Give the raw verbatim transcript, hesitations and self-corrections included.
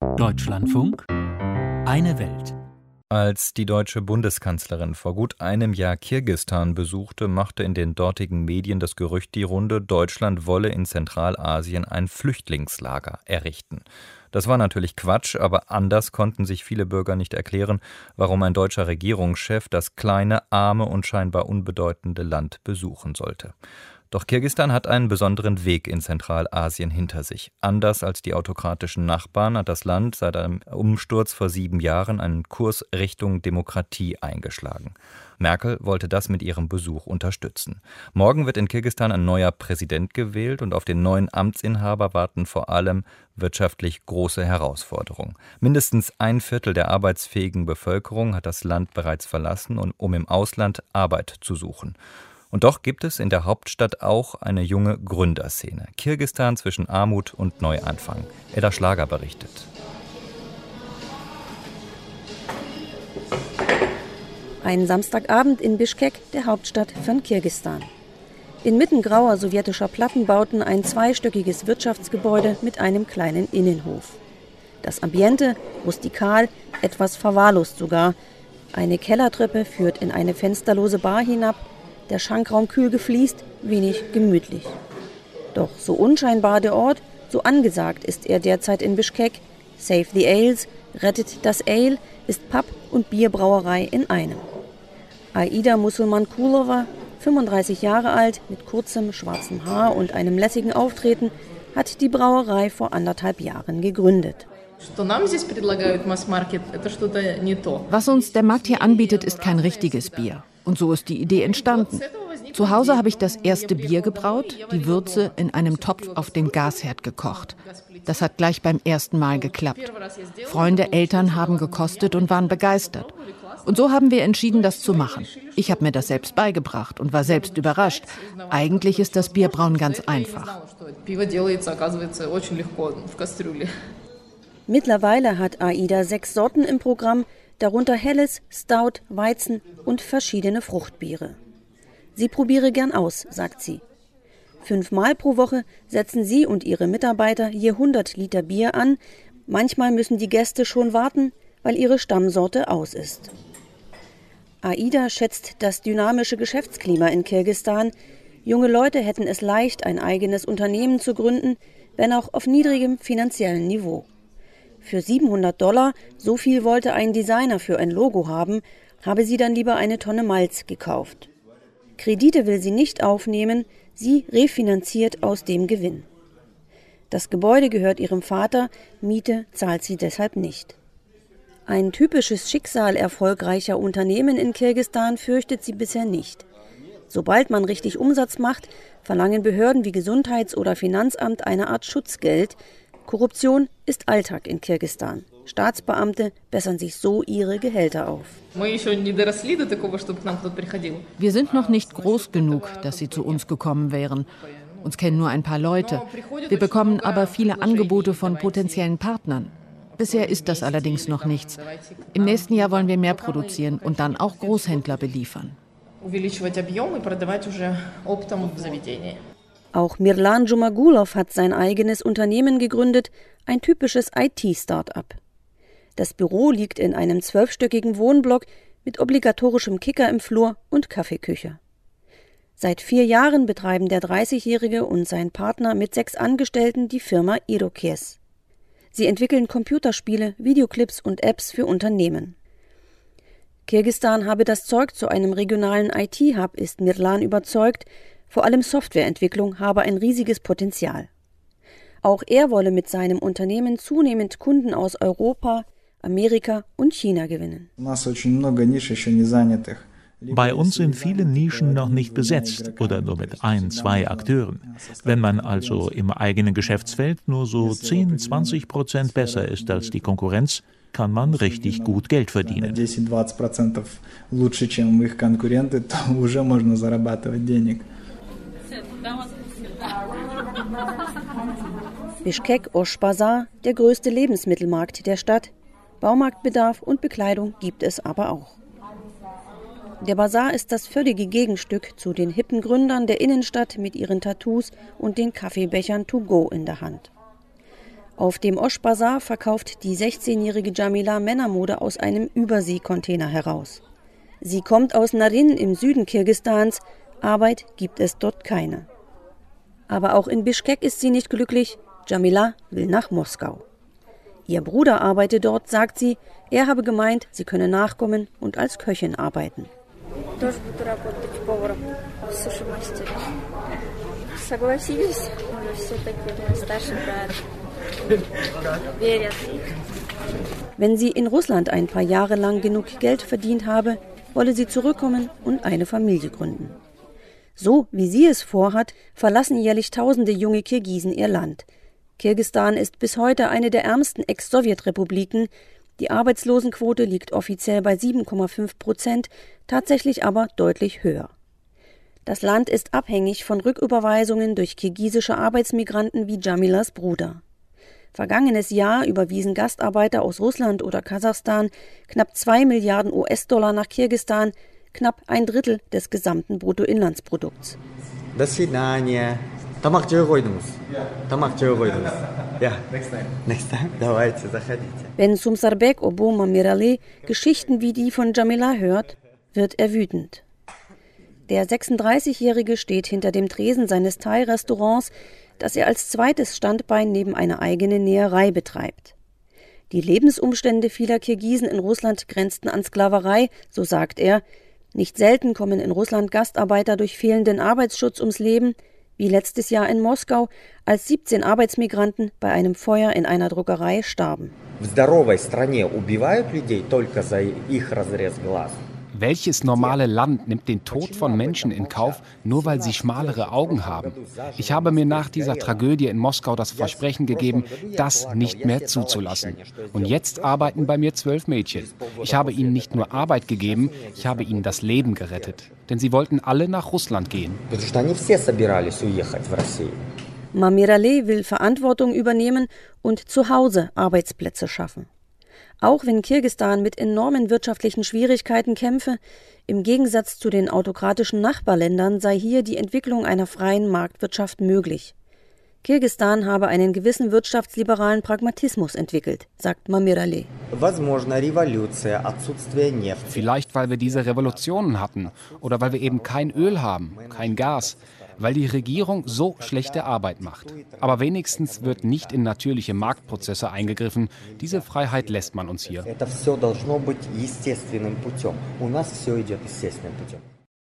Deutschlandfunk, eine Welt. Als die deutsche Bundeskanzlerin vor gut einem Jahr Kirgisistan besuchte, machte in den dortigen Medien das Gerücht die Runde, Deutschland wolle in Zentralasien ein Flüchtlingslager errichten. Das war natürlich Quatsch, aber anders konnten sich viele Bürger nicht erklären, warum ein deutscher Regierungschef das kleine, arme und scheinbar unbedeutende Land besuchen sollte. Doch Kirgisistan hat einen besonderen Weg in Zentralasien hinter sich. Anders als die autokratischen Nachbarn hat das Land seit einem Umsturz vor sieben Jahren einen Kurs Richtung Demokratie eingeschlagen. Merkel wollte das mit ihrem Besuch unterstützen. Morgen wird in Kirgisistan ein neuer Präsident gewählt und auf den neuen Amtsinhaber warten vor allem wirtschaftlich große Herausforderungen. Mindestens ein Viertel der arbeitsfähigen Bevölkerung hat das Land bereits verlassen, um im Ausland Arbeit zu suchen. Und doch gibt es in der Hauptstadt auch eine junge Gründerszene. Kirgisistan zwischen Armut und Neuanfang. Edda Schlager berichtet. Ein Samstagabend in Bischkek, der Hauptstadt von Kirgisistan. Inmitten grauer sowjetischer Plattenbauten ein zweistöckiges Wirtschaftsgebäude mit einem kleinen Innenhof. Das Ambiente rustikal, etwas verwahrlost sogar. Eine Kellertreppe führt in eine fensterlose Bar hinab. Der Schankraum kühl gefliest, wenig gemütlich. Doch so unscheinbar der Ort, so angesagt ist er derzeit in Bischkek. Save the Ales, rettet das Ale, ist Pub- und Bierbrauerei in einem. Aida Musulmankulova, fünfunddreißig Jahre alt, mit kurzem schwarzem Haar und einem lässigen Auftreten, hat die Brauerei vor anderthalb Jahren gegründet. Was uns der Markt hier anbietet, ist kein richtiges Bier. Und so ist die Idee entstanden. Zu Hause habe ich das erste Bier gebraut, die Würze in einem Topf auf dem Gasherd gekocht. Das hat gleich beim ersten Mal geklappt. Freunde, Eltern haben gekostet und waren begeistert. Und so haben wir entschieden, das zu machen. Ich habe mir das selbst beigebracht und war selbst überrascht. Eigentlich ist das Bierbrauen ganz einfach. Mittlerweile hat Aida sechs Sorten im Programm, darunter Helles, Stout, Weizen und verschiedene Fruchtbiere. Sie probiere gern aus, sagt sie. Fünfmal pro Woche setzen sie und ihre Mitarbeiter je hundert Liter Bier an. Manchmal müssen die Gäste schon warten, weil ihre Stammsorte aus ist. Aida schätzt das dynamische Geschäftsklima in Kirgisistan. Junge Leute hätten es leicht, ein eigenes Unternehmen zu gründen, wenn auch auf niedrigem finanziellen Niveau. Für siebenhundert Dollar, so viel wollte ein Designer für ein Logo haben, habe sie dann lieber eine Tonne Malz gekauft. Kredite will sie nicht aufnehmen, sie refinanziert aus dem Gewinn. Das Gebäude gehört ihrem Vater, Miete zahlt sie deshalb nicht. Ein typisches Schicksal erfolgreicher Unternehmen in Kirgisistan fürchtet sie bisher nicht. Sobald man richtig Umsatz macht, verlangen Behörden wie Gesundheits- oder Finanzamt eine Art Schutzgeld. Korruption ist Alltag in Kirgisistan. Staatsbeamte bessern sich so ihre Gehälter auf. Wir sind noch nicht groß genug, dass sie zu uns gekommen wären. Uns kennen nur ein paar Leute. Wir bekommen aber viele Angebote von potenziellen Partnern. Bisher ist das allerdings noch nichts. Im nächsten Jahr wollen wir mehr produzieren und dann auch Großhändler beliefern. Auch Mirlan Jumagulov hat sein eigenes Unternehmen gegründet, ein typisches I T-Start-up. Das Büro liegt in einem zwölfstöckigen Wohnblock mit obligatorischem Kicker im Flur und Kaffeeküche. Seit vier Jahren betreiben der dreißigjährige und sein Partner mit sechs Angestellten die Firma Irokes. Sie entwickeln Computerspiele, Videoclips und Apps für Unternehmen. Kirgisistan habe das Zeug zu einem regionalen I T-Hub, ist Mirlan überzeugt. Vor allem Softwareentwicklung habe ein riesiges Potenzial. Auch er wolle mit seinem Unternehmen zunehmend Kunden aus Europa, Amerika und China gewinnen. Bei uns sind viele Nischen noch nicht besetzt oder nur mit ein, zwei Akteuren. Wenn man also im eigenen Geschäftsfeld nur so zehn, zwanzig Prozent besser ist als die Konkurrenz, kann man richtig gut Geld verdienen. Bischkek Osh Bazar, der größte Lebensmittelmarkt der Stadt. Baumarktbedarf und Bekleidung gibt es aber auch. Der Bazar ist das völlige Gegenstück zu den hippen Gründern der Innenstadt mit ihren Tattoos und den Kaffeebechern to go in der Hand. Auf dem Osh-Bazar verkauft die sechzehnjährige Jamila Männermode aus einem Überseekontainer heraus. Sie kommt aus Narin im Süden Kirgisistans, Arbeit gibt es dort keine. Aber auch in Bischkek ist sie nicht glücklich, Jamila will nach Moskau. Ihr Bruder arbeitet dort, sagt sie, er habe gemeint, sie könne nachkommen und als Köchin arbeiten. Wenn sie in Russland ein paar Jahre lang genug Geld verdient habe, wolle sie zurückkommen und eine Familie gründen. So wie sie es vorhat, verlassen jährlich tausende junge Kirgisen ihr Land. Kirgisistan ist bis heute eine der ärmsten Ex-Sowjetrepubliken. Die Arbeitslosenquote liegt offiziell bei sieben Komma fünf Prozent, tatsächlich aber deutlich höher. Das Land ist abhängig von Rücküberweisungen durch kirgisische Arbeitsmigranten wie Jamilas Bruder. Vergangenes Jahr überwiesen Gastarbeiter aus Russland oder Kasachstan knapp zwei Milliarden U S-Dollar nach Kirgisistan, knapp ein Drittel des gesamten Bruttoinlandsprodukts. До свидания. Тамак жей койдуңуз. Тамак жей койдуңуз. Ja, next time. Next time. Давайте, заходите. Wenn Sumsarbek Obo Mamiraleh Geschichten wie die von Jamila hört, wird er wütend. Der sechsunddreißigjährige steht hinter dem Tresen seines Thai-Restaurants, das er als zweites Standbein neben einer eigenen Näherei betreibt. Die Lebensumstände vieler Kirgisen in Russland grenzten an Sklaverei, so sagt er. Nicht selten kommen in Russland Gastarbeiter durch fehlenden Arbeitsschutz ums Leben, wie letztes Jahr in Moskau, als siebzehn Arbeitsmigranten bei einem Feuer in einer Druckerei starben. В здоровой стране убивают людей только за их разрез глаз. Welches normale Land nimmt den Tod von Menschen in Kauf, nur weil sie schmalere Augen haben? Ich habe mir nach dieser Tragödie in Moskau das Versprechen gegeben, das nicht mehr zuzulassen. Und jetzt arbeiten bei mir zwölf Mädchen. Ich habe ihnen nicht nur Arbeit gegeben, ich habe ihnen das Leben gerettet. Denn sie wollten alle nach Russland gehen. Mamiraleh will Verantwortung übernehmen und zu Hause Arbeitsplätze schaffen. Auch wenn Kirgisistan mit enormen wirtschaftlichen Schwierigkeiten kämpfe, im Gegensatz zu den autokratischen Nachbarländern sei hier die Entwicklung einer freien Marktwirtschaft möglich. Kirgisistan habe einen gewissen wirtschaftsliberalen Pragmatismus entwickelt, sagt Mamiraleh. Vielleicht, weil wir diese Revolutionen hatten oder weil wir eben kein Öl haben, kein Gas, weil die Regierung so schlechte Arbeit macht. Aber wenigstens wird nicht in natürliche Marktprozesse eingegriffen. Diese Freiheit lässt man uns hier. Это все должно быть естественным путем. У нас все идет естественным путем.